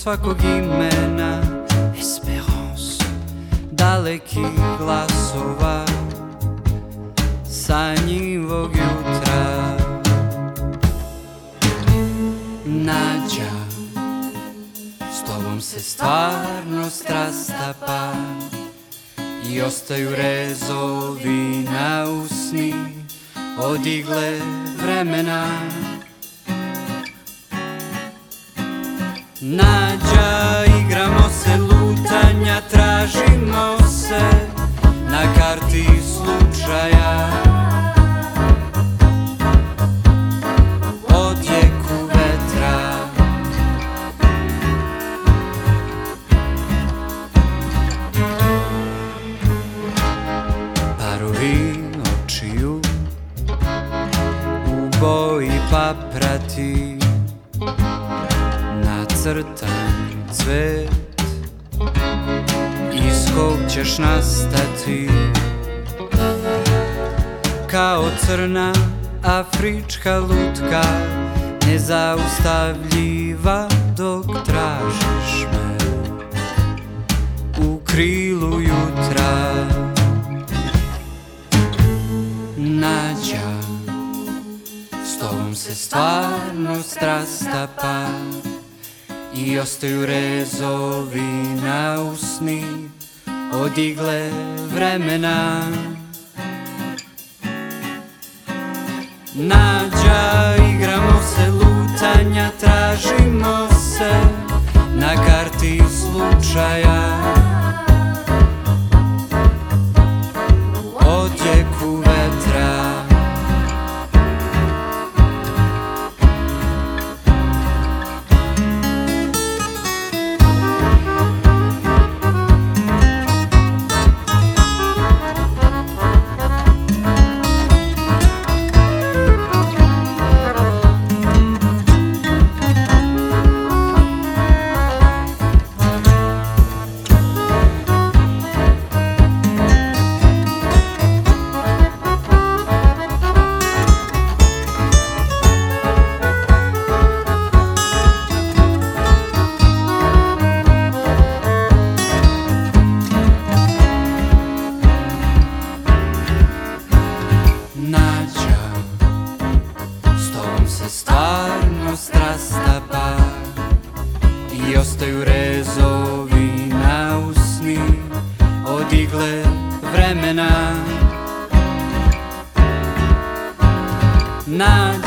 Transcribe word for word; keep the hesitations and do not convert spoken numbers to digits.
svakog imena, Esperance, dalekih glasova sanjivog jutra. Nađa, s tobom se stvarnost rastapa i ostaju rezovi na usni od igle vremena. Nađa, igramo se lutanja, tražimo se na karti slučaja. Odjeku vetra, parovi očiju u boji paprati, nacrtan cvet iz kog ćeš nastati, kao crna afrička lutka, nezaustavljiva dok tražiš me u krilu jutra. Nađa, s tobom se stvarnost rastapa i ostaju rezovi na usni od igle vremena. Nađa, igramo se lutanja, tražimo se na karti slučaja. Odjeku vetra, stvarnost rastapa i ostaju rezovi na usni od igle vremena. Nađa,